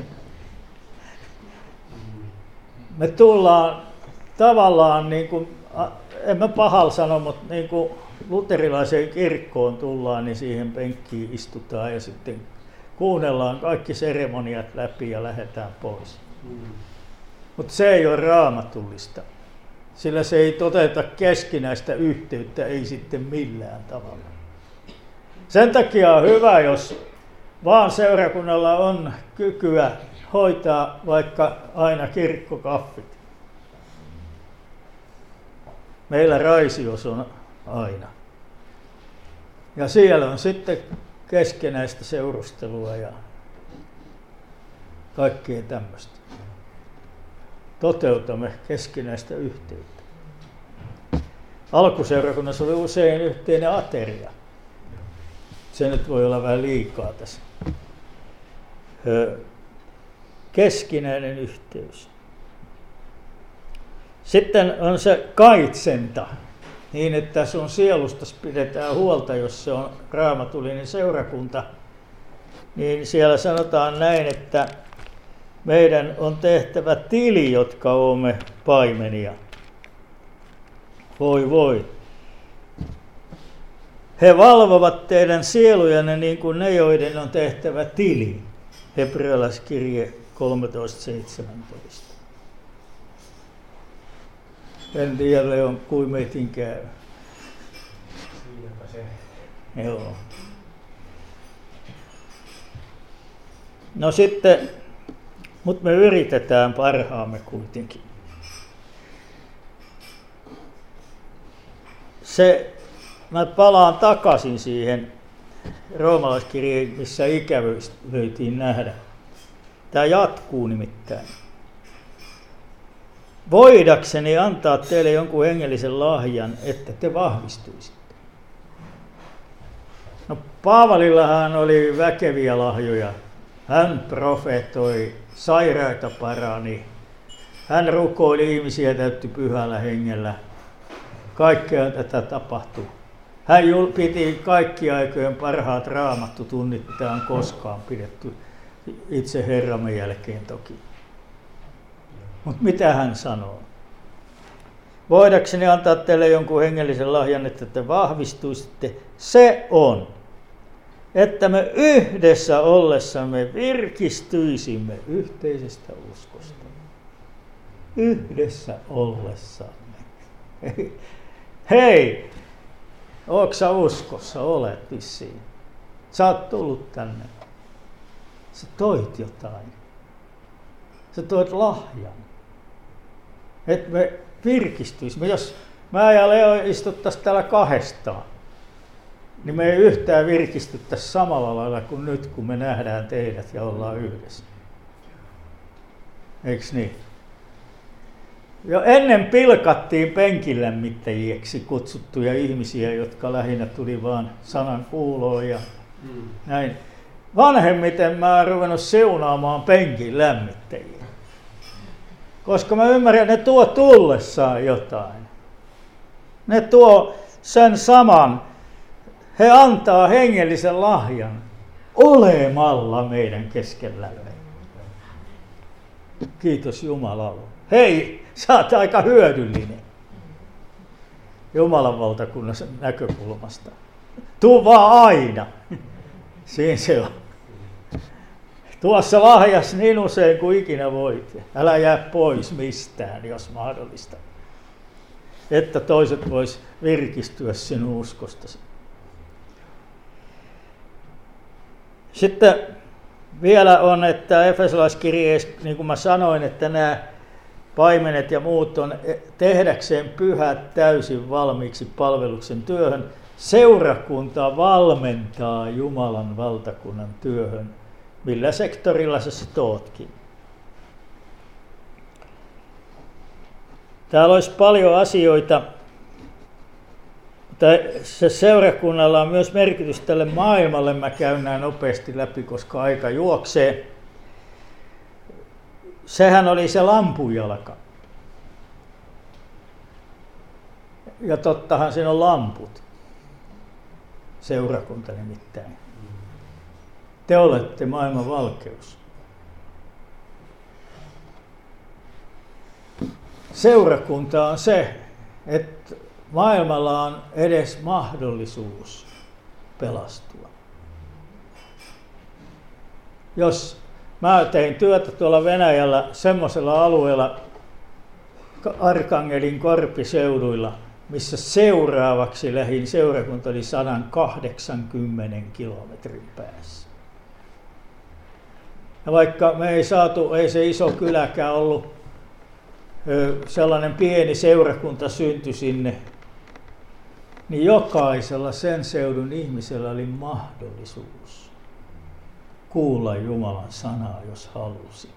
Me tullaan tavallaan, niin kuin, en mä pahalla sano, mutta niin kuin luterilaiseen kirkkoon tullaan, niin siihen penkkiin istutaan ja sitten kuunnellaan kaikki seremoniat läpi ja lähdetään pois. Mutta se ei ole raamatullista, sillä se ei toteuta keskinäistä yhteyttä, ei sitten millään tavalla. Sen takia on hyvä, jos vaan seurakunnalla on kykyä hoitaa vaikka aina kirkkokaffit. Meillä Raisiossa on aina. Ja siellä on sitten keskenäistä seurustelua ja kaikkea tämmöistä. Toteutamme keskinäistä yhteyttä. Alkuseurakunnassa oli usein yhteinen ateria. Se nyt voi olla vähän liikaa tässä. Keskinäinen yhteys. Sitten on se kaitsenta, niin että sun sielustas pidetään huolta, jos se on raamatullinen seurakunta. Niin siellä sanotaan näin, että meidän on tehtävä tili, jotka olemme paimenia. Voi voi. He valvovat teidän sielujanne niin kuin ne, joiden on tehtävä tili. Hebrealaiskirje 13.17. En tiedä, Leon, kuin meitin käy. Siinäpä se. Joo. No sitten, mutta me yritetään parhaamme kuitenkin. Mä palaan takaisin siihen roomalaiskirjeen, missä ikävöitiin nähdä. Tämä jatkuu nimittäin. Voidakseni antaa teille jonkun hengellisen lahjan, että te vahvistuisitte. No Paavalillahan oli väkeviä lahjoja. Hän profetoi, sairaita parani. Hän rukoili ihmisiä, täytti pyhällä hengellä. Kaikkea tätä tapahtui. Hän piti kaikki aikojen parhaat raamattutunnit, mitä on koskaan pidetty, itse Herramme jälkeen toki. Mutta mitä hän sanoo? Voidakseni antaa teille jonkun hengellisen lahjan, että te vahvistuisitte? Se on, että me yhdessä ollessamme virkistyisimme yhteisestä uskosta. Yhdessä ollessamme. Hei, ootko sä uskossa? Olet vissiin. Sä oot tullut tänne. Sä toit jotain. Sä toit lahjan. Että me virkistyisimme. Jos mä ja Leo istuttaisiin täällä kahdestaan, niin me ei yhtään virkistyttäisi samalla lailla kuin nyt, kun me nähdään teidät ja ollaan yhdessä. Eiks niin? Jo ennen pilkattiin penkilämmittäjiksi kutsuttuja ihmisiä, jotka lähinnä tuli vaan sanan kuuloon ja näin. Vanhemmiten mä oon ruvennut siunaamaan penkilämmittäjiä. Koska mä ymmärrän, että ne tuo tullessaan jotain. Ne tuo sen saman. He antaa hengellisen lahjan olemalla meidän keskellämme. Kiitos Jumalalle. Hei, sä oot aika hyödyllinen Jumalan valtakunnan näkökulmasta. Tuu vaan aina. Siinä se on. Tuossa lahjas niin usein kuin ikinä voit. Älä jää pois mistään, jos mahdollista. Että toiset vois virkistyä sinun uskostasi. Sitten vielä on, että Efesolaiskirjeessä, niin kuin mä sanoin, että nämä paimenet ja muut on tehdäkseen pyhät täysin valmiiksi palveluksen työhön. Seurakunta valmentaa Jumalan valtakunnan työhön, millä sektorilla sä sit ootkin. Täällä olisi paljon asioita, mutta se seurakunnalla on myös merkitys tälle maailmalle. Mä käyn nämä nopeasti läpi, koska aika juoksee. Sehän oli se lampujalka. Ja tottahan siinä on lamput. Seurakunta nimittäin. Te olette maailman valkeus. Seurakunta on se, että maailmalla on edes mahdollisuus pelastua. Jos mä tein työtä tuolla Venäjällä semmoisella alueella Arkangelin korpiseuduilla, missä seuraavaksi lähin seurakunta oli 180 kilometrin päässä. Ja vaikka me ei se iso kyläkään ollut, sellainen pieni seurakunta syntyi sinne, niin jokaisella sen seudun ihmisellä oli mahdollisuus kuulla Jumalan sanaa, jos halusi.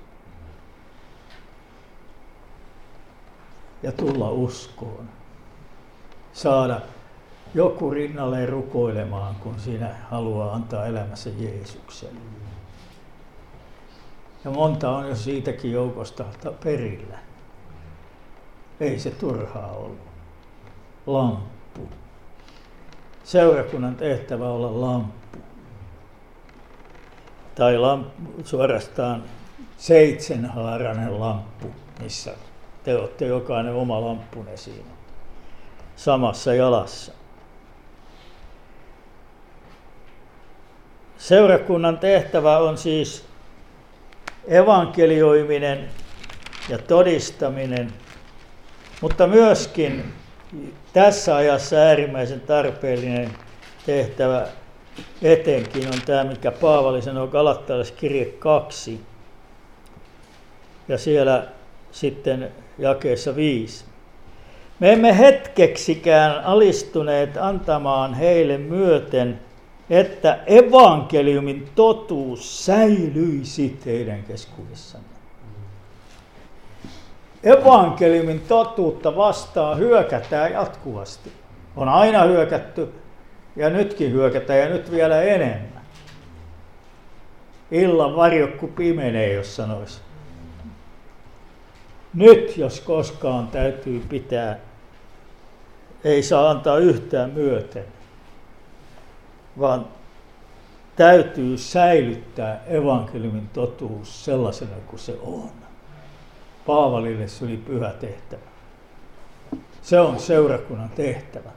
Ja tulla uskoon. Saada joku rinnalleen rukoilemaan, kun siinä haluaa antaa elämänsä Jeesukselle. Ja monta on jo siitäkin joukosta perillä. Ei se turhaa ollut. Lamppu. Seurakunnan tehtävä olla lamppu. Tai suorastaan 7-haarainen lamppu, missä te olette jokainen oma lamppune siinä. Samassa jalassa. Seurakunnan tehtävä on siis evankelioiminen ja todistaminen, mutta myöskin tässä ajassa äärimmäisen tarpeellinen tehtävä etenkin on tämä, mikä Paavali sanoo Galattalaiskirje 2 ja siellä sitten jakeessa 5. Me emme hetkeksikään alistuneet antamaan heille myöten, että evankeliumin totuus säilyisi teidän keskuudessanne. Evankeliumin totuutta vastaan hyökätään jatkuvasti. On aina hyökätty ja nytkin hyökätään ja nyt vielä enemmän. Illan varjokku pimenee, jos sanoisi. Nyt, jos koskaan, täytyy pitää, ei saa antaa yhtään myöten, vaan täytyy säilyttää evankeliumin totuus sellaisena kuin se on. Paavalille se oli pyhä tehtävä. Se on seurakunnan tehtävä.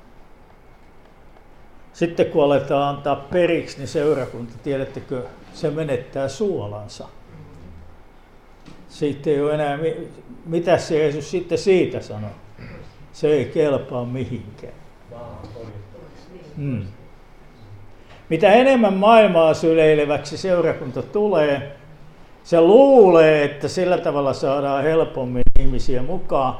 Sitten kun aletaan antaa periksi, niin seurakunta, tiedättekö, se menettää suolansa. Siitä ei ole enää, mitä se Jeesus sitten siitä sanoo? Se ei kelpaa mihinkään. Mitä enemmän maailmaa syleileväksi seurakunta tulee, se luulee, että sillä tavalla saadaan helpommin ihmisiä mukaan.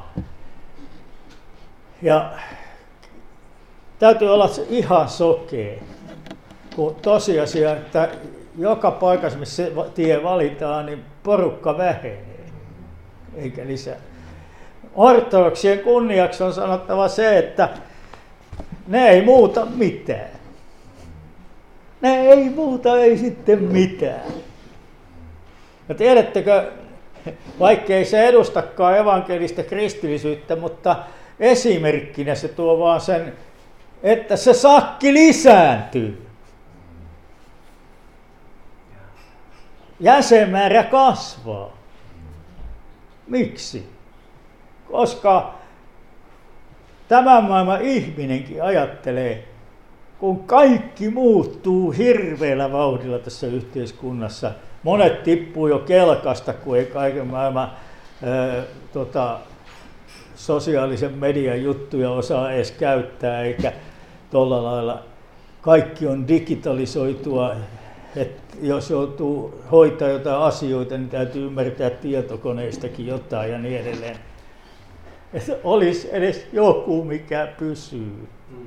Ja täytyy olla ihan sokea, kun tosiasia, että joka paikassa, missä se tie valitaan, niin porukka vähenee, eikä lisää. Ortodoksien kunniaksi on sanottava se, että ne ei muuta mitään. Ne ei muuta, ei sitten mitään. Ja tiedättekö, vaikkei se edustakaan evankelista kristillisyyttä, mutta esimerkkinä se tuo vaan sen, että se sakki lisääntyy. Jäsenmäärä kasvaa. Miksi? Koska tämän maailman ihminenkin ajattelee, kun kaikki muuttuu hirveällä vauhdilla tässä yhteiskunnassa. Monet tippuu jo kelkasta, kun ei kaiken maailman sosiaalisen median juttuja osaa edes käyttää, eikä tuolla lailla. Kaikki on digitalisoitua. Että jos joutuu hoitaa jotain asioita, niin täytyy ymmärtää tietokoneistakin jotain ja niin edelleen. Että olisi edes joku, mikä pysyy.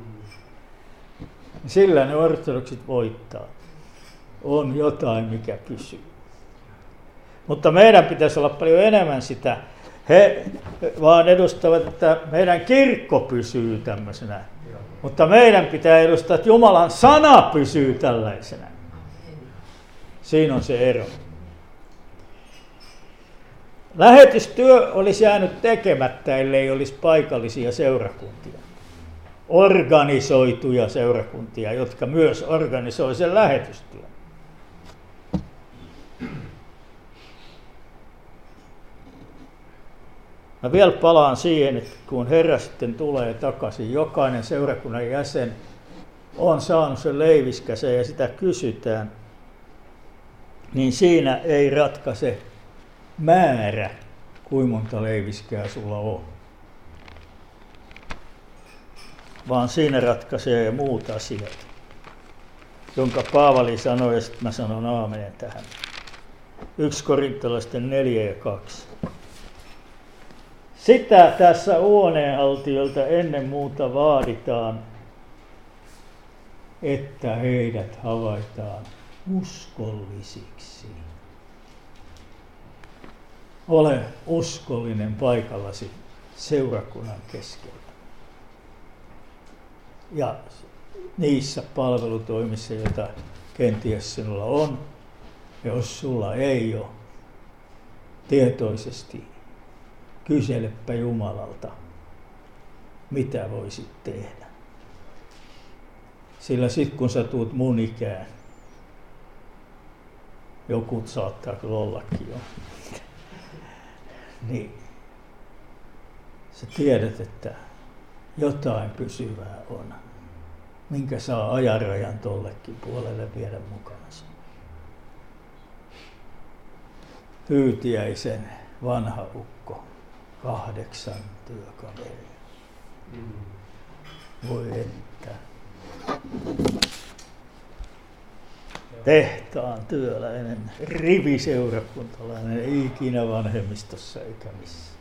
Sillä ne ortodoksit voittaa. On jotain, mikä pysyy. Mutta meidän pitäisi olla paljon enemmän sitä. He vaan edustavat, että meidän kirkko pysyy tämmöisenä. Mutta meidän pitää edustaa, että Jumalan sana pysyy tällaisena. Siinä on se ero. Lähetystyö olisi jäänyt tekemättä, ellei olisi paikallisia seurakuntia. Organisoituja seurakuntia, jotka myös organisoi sen lähetystyön. Mä vielä palaan siihen, että kun Herra sitten tulee takaisin, jokainen seurakunnan jäsen on saanut sen leiviskäsen ja sitä kysytään, niin siinä ei ratkaise määrä, kuinka monta leiviskää sulla on. Vaan siinä ratkaisee muut asiat, jonka Paavali sanoi, ja sitten mä sanon aamenen tähän. 1 Korintolaisten 4 ja 2. Sitä tässä huoneenhaltijoilta ennen muuta vaaditaan, että heidät havaitaan uskollisiksi. Ole uskollinen paikallasi seurakunnan keskellä. Ja niissä palvelutoimissa, joita kenties sinulla on, jos sulla ei ole, tietoisesti kyselepä Jumalalta, mitä voisit tehdä. Sillä sitten kun sä tuut mun ikään, joku saattaa kyllä ollakin jo, niin sä tiedät, että jotain pysyvää on, minkä saa ajanrajan tollekin puolelle viedä mukanaan. Hyytiäisen vanha ukko, 8 työkaveria. Voi että. Tehtaan työläinen, riviseurakuntalainen, ei ikinä vanhemmistossa eikä missään.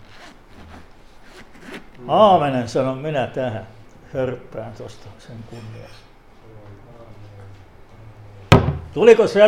Aamenen sanon minä tähän. Hörppään tuosta sen kunniassa. Tuliko se